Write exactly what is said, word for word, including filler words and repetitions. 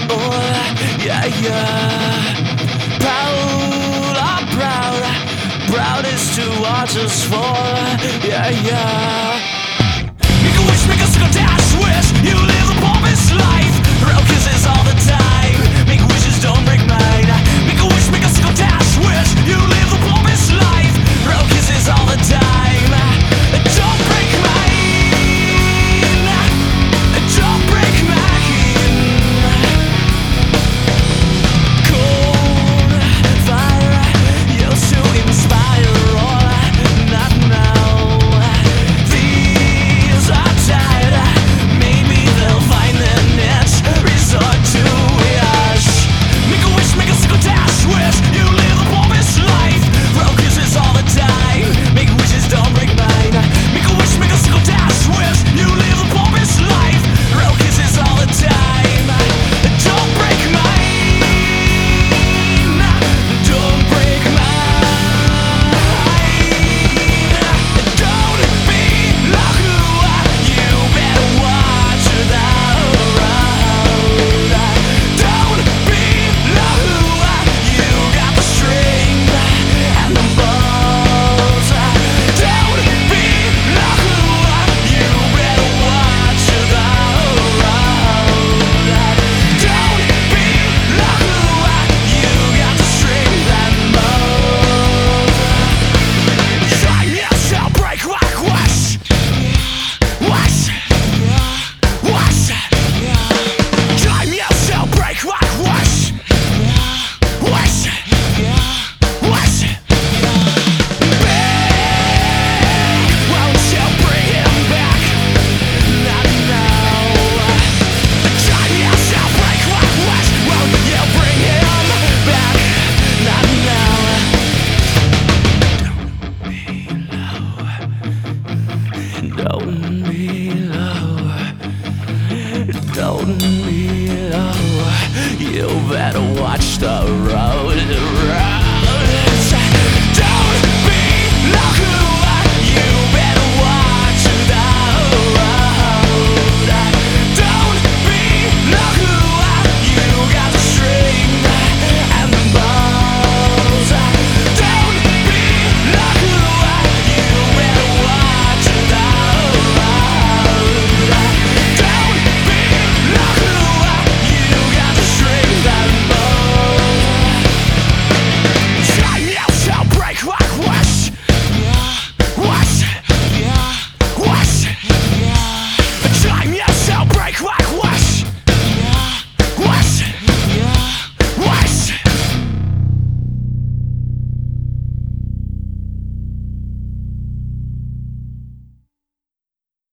Oh, yeah, yeah. Proud, I'm proud. Proud is to watch us fall. Yeah, yeah. Make a wish, make a single dash wish. You live a pompous life. Throw kisses all the time. Make wishes, don't break